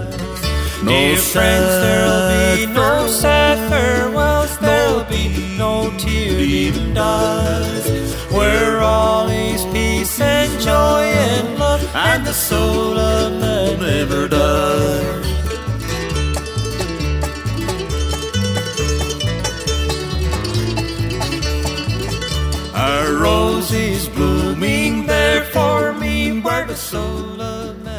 Dear friends, there'll be no sad farewells, there'll be no tear-dim dies. Where all is peace and joy and love, and the soul of man never dies. A rose is blooming there for me, where the soul of man